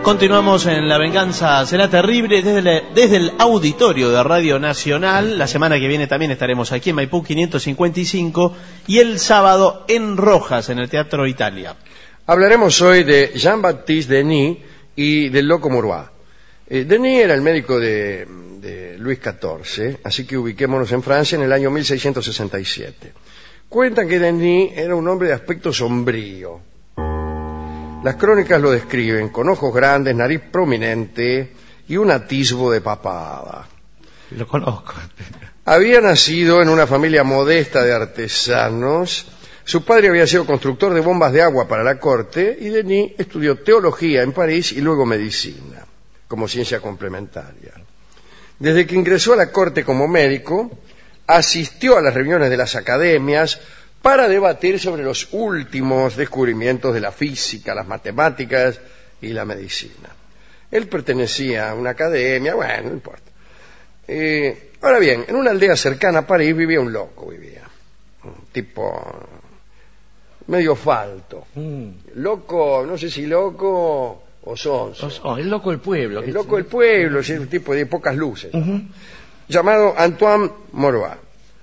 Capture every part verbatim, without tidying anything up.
Continuamos en La Venganza Será Terrible desde, la, desde el auditorio de Radio Nacional. La semana que viene también estaremos aquí en Maipú quinientos cincuenta y cinco y el sábado en Rojas, en el Teatro Italia. Hablaremos hoy de Jean-Baptiste Denis y del Loco Morois. Eh, Denis era el médico de, de Luis catorce, así que ubiquémonos en Francia en el año mil seiscientos sesenta y siete. Cuentan que Denis era un hombre de aspecto sombrío. Las crónicas lo describen con ojos grandes, nariz prominente y un atisbo de papada. Lo conozco. Había nacido en una familia modesta de artesanos. Su padre había sido constructor de bombas de agua para la corte y Denis estudió teología en París y luego medicina, como ciencia complementaria. Desde que ingresó a la corte como médico, asistió a las reuniones de las academias para debatir sobre los últimos descubrimientos de la física, las matemáticas y la medicina. Él pertenecía a una academia, bueno, no importa. Eh, ahora bien, en una aldea cercana a París vivía un loco, vivía. Un tipo medio falto. Mm. Loco, no sé si loco o sonso. Oh, el loco del pueblo. El loco del pueblo, es un tipo de pocas luces. Uh-huh. Llamado Antoine Morois.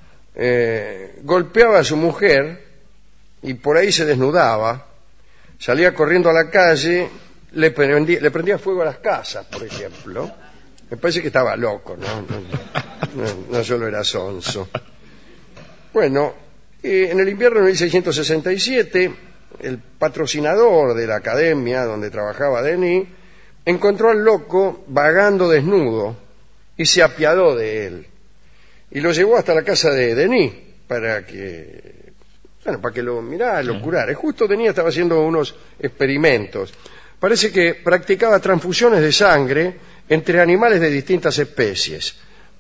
Eh, golpeaba a su mujer y por ahí se desnudaba, salía corriendo a la calle, le prendía, le prendía fuego a las casas, por ejemplo. Me parece que estaba loco, ¿no? No, no, no solo era sonso. Bueno, eh, en el invierno de mil seiscientos sesenta y siete, el patrocinador de la academia donde trabajaba Denis encontró al loco vagando desnudo y se apiadó de él. Y lo llevó hasta la casa de Denis para que, bueno, para que lo mirara, lo curara. Justo Denis estaba haciendo unos experimentos. Parece que practicaba transfusiones de sangre entre animales de distintas especies.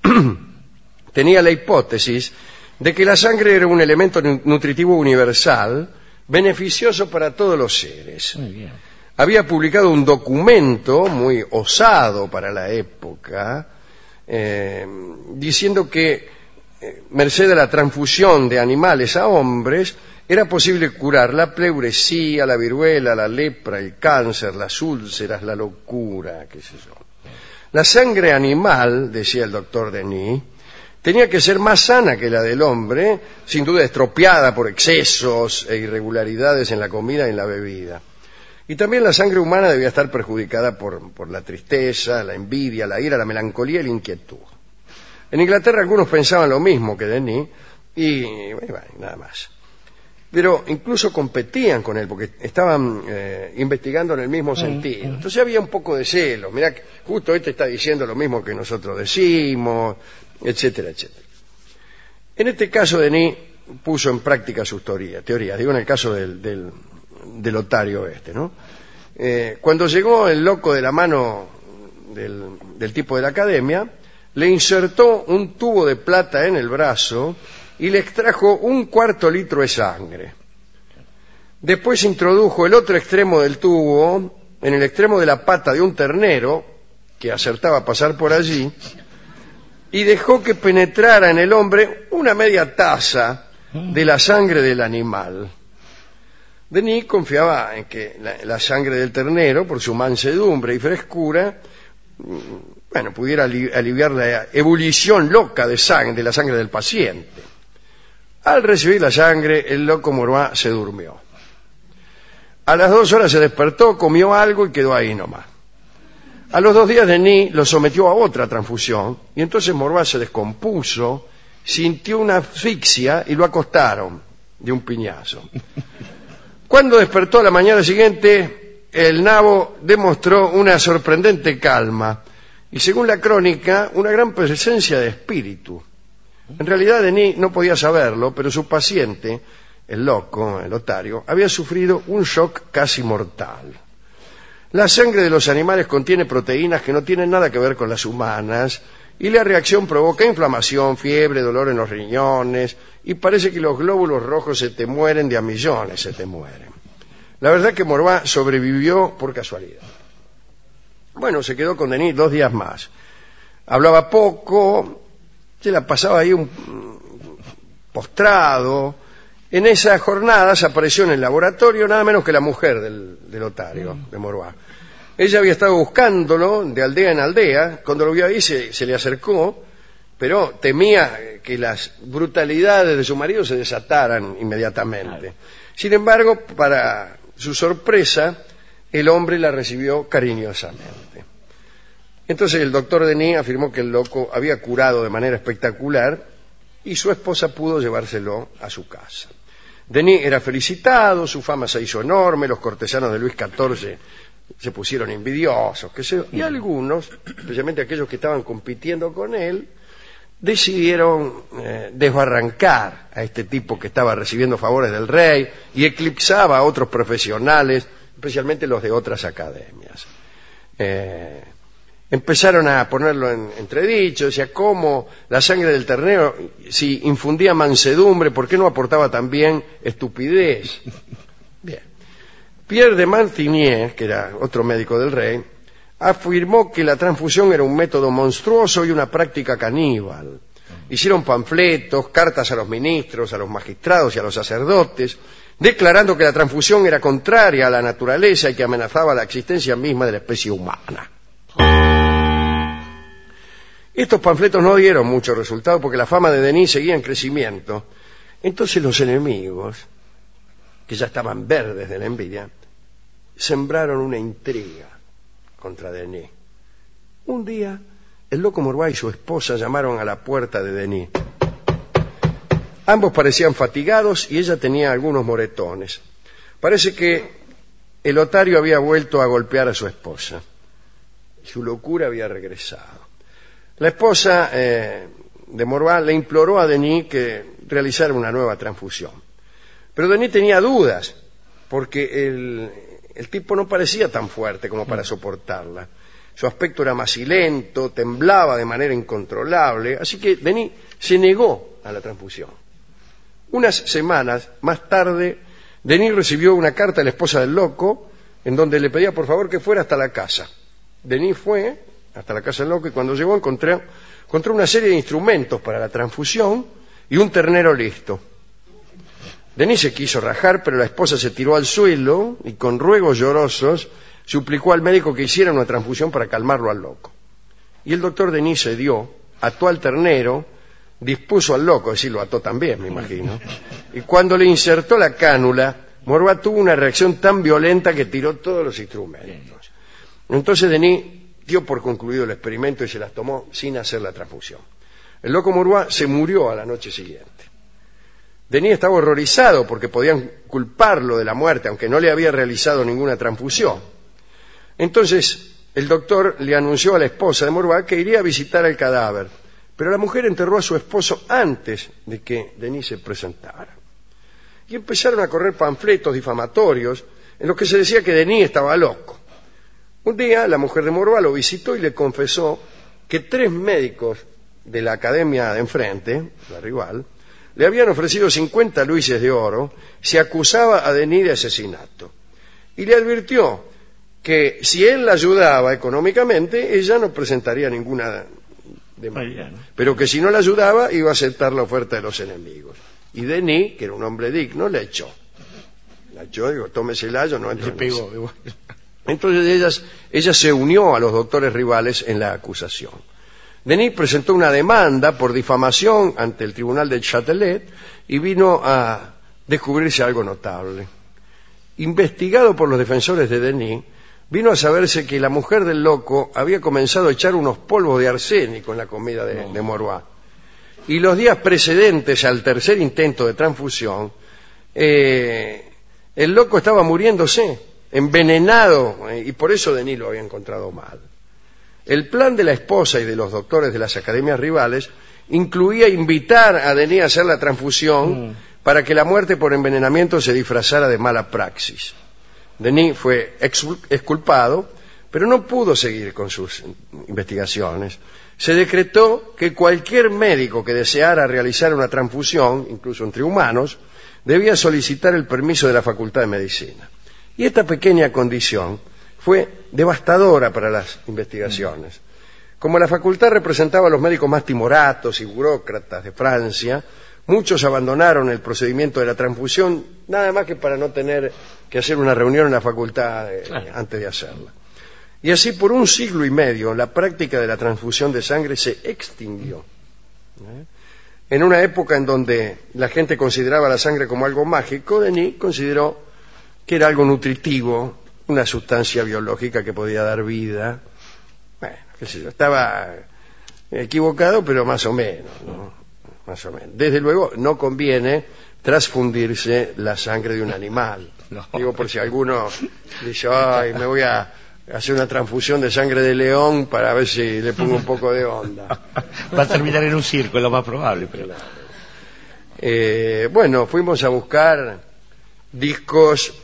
Tenía la hipótesis de que la sangre era un elemento nutritivo universal, beneficioso para todos los seres. Muy bien. Había publicado un documento muy osado para la época, Eh, diciendo que eh, merced a la transfusión de animales a hombres era posible curar la pleuresía, la viruela, la lepra, el cáncer, las úlceras, la locura, qué sé yo. La sangre animal, decía el doctor Denis, tenía que ser más sana que la del hombre, sin duda estropeada por excesos e irregularidades en la comida y en la bebida. Y también la sangre humana debía estar perjudicada por, por la tristeza, la envidia, la ira, la melancolía y la inquietud. En Inglaterra algunos pensaban lo mismo que Denis y bueno, nada más. Pero incluso competían con él porque estaban eh, investigando en el mismo sentido. Entonces había un poco de celo. Mirá, justo este está diciendo lo mismo que nosotros decimos, etcétera, etcétera. En este caso Denis puso en práctica sus teorías, teorías digo en el caso del... del del otario este, ¿no? Eh, cuando llegó el loco de la mano del, del tipo de la academia, le insertó un tubo de plata en el brazo y le extrajo un cuarto litro de sangre. Después introdujo el otro extremo del tubo en el extremo de la pata de un ternero que acertaba a pasar por allí y dejó que penetrara en el hombre una media taza de la sangre del animal. Denis confiaba en que la, la sangre del ternero, por su mansedumbre y frescura, bueno, pudiera ali, aliviar la ebullición loca de sangre, de la sangre del paciente. Al recibir la sangre, el loco Morois se durmió. A las dos horas se despertó, comió algo y quedó ahí nomás. A los dos días Denis lo sometió a otra transfusión y entonces Morois se descompuso, sintió una asfixia y lo acostaron de un piñazo. Cuando despertó a la mañana siguiente, el nabo demostró una sorprendente calma y, según la crónica, una gran presencia de espíritu. En realidad Denis no podía saberlo, pero su paciente, el loco, el otario, había sufrido un shock casi mortal. La sangre de los animales contiene proteínas que no tienen nada que ver con las humanas y la reacción provoca inflamación, fiebre, dolor en los riñones y parece que los glóbulos rojos se te mueren de a millones, se te mueren. La verdad es que Morois sobrevivió por casualidad. Bueno, se quedó con Denis dos días más. Hablaba poco, se la pasaba ahí un postrado. En esas jornadas apareció en el laboratorio nada menos que la mujer del, del otario, de Morois. Ella había estado buscándolo de aldea en aldea. Cuando lo vio ahí se, se le acercó, pero temía que las brutalidades de su marido se desataran inmediatamente. Sin embargo, para su sorpresa, el hombre la recibió cariñosamente. Entonces el doctor Denis afirmó que el loco había curado de manera espectacular y su esposa pudo llevárselo a su casa. Denis era felicitado, su fama se hizo enorme, los cortesanos de Luis catorce se pusieron envidiosos, qué sé yo, y algunos, especialmente aquellos que estaban compitiendo con él, decidieron eh, desbarrancar a este tipo que estaba recibiendo favores del rey y eclipsaba a otros profesionales, especialmente los de otras academias. Eh, empezaron a ponerlo en entredicho, decía, ¿cómo la sangre del ternero, si infundía mansedumbre, por qué no aportaba también estupidez? Bien. Pierre de Martinier, que era otro médico del rey, afirmó que la transfusión era un método monstruoso y una práctica caníbal. Hicieron panfletos, cartas a los ministros, a los magistrados y a los sacerdotes, declarando que la transfusión era contraria a la naturaleza y que amenazaba la existencia misma de la especie humana. Estos panfletos no dieron mucho resultado porque la fama de Denis seguía en crecimiento. Entonces los enemigos, que ya estaban verdes de la envidia, sembraron una intriga contra Denis. Un día, el loco Morvay y su esposa llamaron a la puerta de Denis. Ambos parecían fatigados y ella tenía algunos moretones. Parece que el otario había vuelto a golpear a su esposa. Su locura había regresado. La esposa eh, de Morvay le imploró a Denis que realizara una nueva transfusión. Pero Denis tenía dudas, porque el, el tipo no parecía tan fuerte como para soportarla. Su aspecto era macilento, temblaba de manera incontrolable, así que Denis se negó a la transfusión. Unas semanas más tarde, Denis recibió una carta de la esposa del loco, en donde le pedía por favor que fuera hasta la casa. Denis fue hasta la casa del loco y cuando llegó encontró, encontró una serie de instrumentos para la transfusión y un ternero listo. Denis se quiso rajar, pero la esposa se tiró al suelo y con ruegos llorosos suplicó al médico que hiciera una transfusión para calmarlo al loco. Y el doctor Denis cedió, ató al ternero, dispuso al loco, es decir, lo ató también, me imagino, y cuando le insertó la cánula, Morvay tuvo una reacción tan violenta que tiró todos los instrumentos. Entonces Denis dio por concluido el experimento y se las tomó sin hacer la transfusión. El loco Morvay se murió a la noche siguiente. Denis estaba horrorizado porque podían culparlo de la muerte, aunque no le había realizado ninguna transfusión. Entonces el doctor le anunció a la esposa de Morvay que iría a visitar el cadáver, pero la mujer enterró a su esposo antes de que Denis se presentara. Y empezaron a correr panfletos difamatorios en los que se decía que Denis estaba loco. Un día la mujer de Morvay lo visitó y le confesó que tres médicos de la academia de enfrente, la rival, le habían ofrecido cincuenta luises de oro, se acusaba a Denis de asesinato. Y le advirtió que si él la ayudaba económicamente, ella no presentaría ninguna demanda, pero que si no la ayudaba, iba a aceptar la oferta de los enemigos. Y Denis, que era un hombre digno, le echó. La echó, digo, tómesela, yo no entro en eso. Entonces ella, ella se unió a los doctores rivales en la acusación. Denis presentó una demanda por difamación ante el tribunal del Châtelet y vino a descubrirse algo notable. Investigado por los defensores de Denis, vino a saberse que la mujer del loco había comenzado a echar unos polvos de arsénico en la comida de, de Morvay. Y los días precedentes al tercer intento de transfusión, eh, el loco estaba muriéndose, envenenado, eh, y por eso Denis lo había encontrado mal. El plan de la esposa y de los doctores de las academias rivales incluía invitar a Denis a hacer la transfusión mm. para que la muerte por envenenamiento se disfrazara de mala praxis. Denis fue exculpado, pero no pudo seguir con sus investigaciones. Se decretó que cualquier médico que deseara realizar una transfusión, incluso entre humanos, debía solicitar el permiso de la Facultad de Medicina. Y esta pequeña condición fue devastadora para las investigaciones. Como la facultad representaba a los médicos más timoratos y burócratas de Francia, muchos abandonaron el procedimiento de la transfusión, nada más que para no tener que hacer una reunión en la facultad eh, claro. antes de hacerla. Y así por un siglo y medio la práctica de la transfusión de sangre se extinguió. ¿Eh? En una época en donde la gente consideraba la sangre como algo mágico, Denis consideró que era algo nutritivo, una sustancia biológica que podía dar vida. Bueno, qué sé yo, estaba equivocado, pero más o menos, ¿no? Más o menos. Desde luego, no conviene transfundirse la sangre de un animal. No. Digo, por si alguno dice, ay, me voy a hacer una transfusión de sangre de león para ver si le pongo un poco de onda. Va a terminar en un circo, es lo más probable. Pero... Eh, bueno, fuimos a buscar discos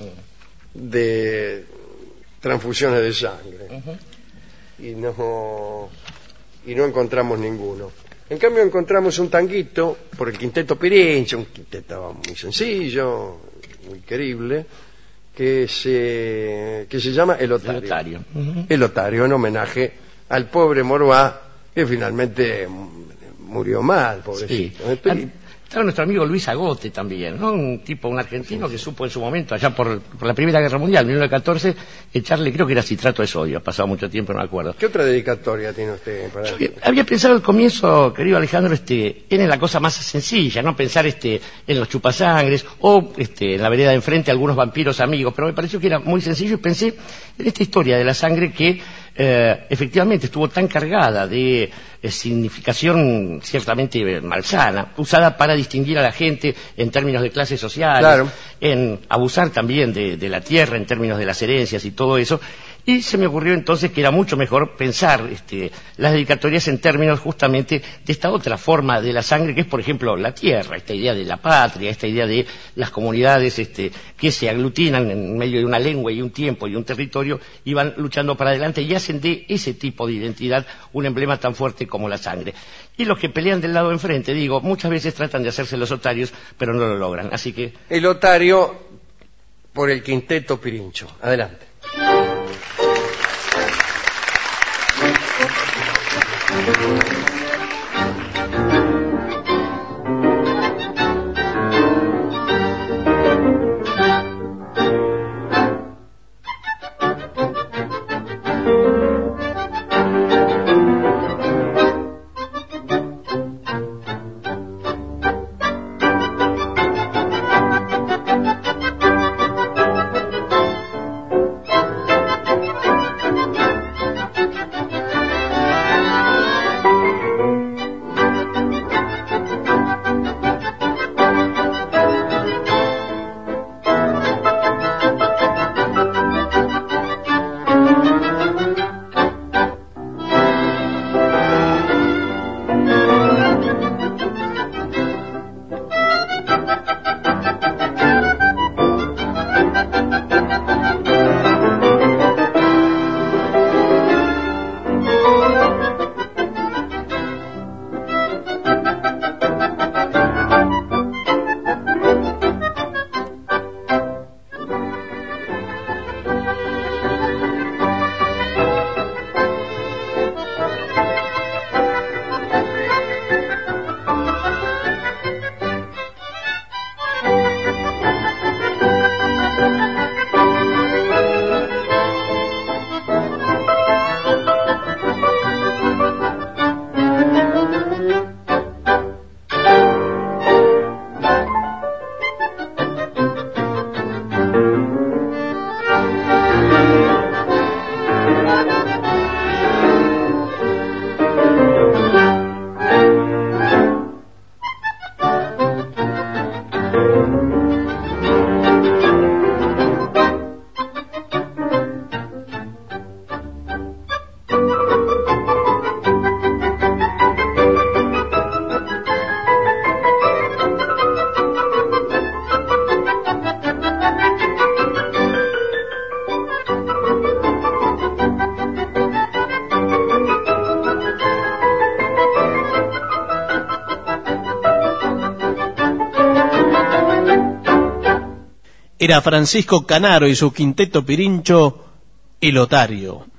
de transfusiones de sangre. Uh-huh. y, no, y no encontramos ninguno. En cambio encontramos un tanguito por el Quinteto Pirincho, un quinteto muy sencillo, muy querible, que se, que se llama El Otario. El Otario. Uh-huh. El Otario, en homenaje al pobre Moroá, que finalmente murió mal, pobrecito. Sí. Estoy... Estaba nuestro amigo Luis Agote también, ¿no? Un tipo, un argentino que supo en su momento, allá por, por la Primera Guerra Mundial, mil novecientos catorce, echarle, creo que era citrato de sodio, ha pasado mucho tiempo, no me acuerdo. ¿Qué otra dedicatoria tiene usted para...? Yo había pensado al comienzo, querido Alejandro, este, en la cosa más sencilla, ¿no? Pensar este, en los chupasangres, o este, en la vereda de enfrente algunos vampiros amigos, pero me pareció que era muy sencillo y pensé en esta historia de la sangre que eh, efectivamente estuvo tan cargada de eh, significación ciertamente malsana, usada para distinguir a la gente en términos de clases sociales, claro, en abusar también de, de la tierra en términos de las herencias y todo eso. Y se me ocurrió entonces que era mucho mejor pensar este, las dedicatorias en términos justamente de esta otra forma de la sangre, que es, por ejemplo, la tierra, esta idea de la patria, esta idea de las comunidades este, que se aglutinan en medio de una lengua y un tiempo y un territorio y van luchando para adelante y hacen de ese tipo de identidad un emblema tan fuerte como la sangre. Y los que pelean del lado de enfrente, digo, muchas veces tratan de hacerse los otarios, pero no lo logran. Así que... El Otario por el Quinteto Pirincho. Adelante. Era Francisco Canaro y su Quinteto Pirincho, El Otario.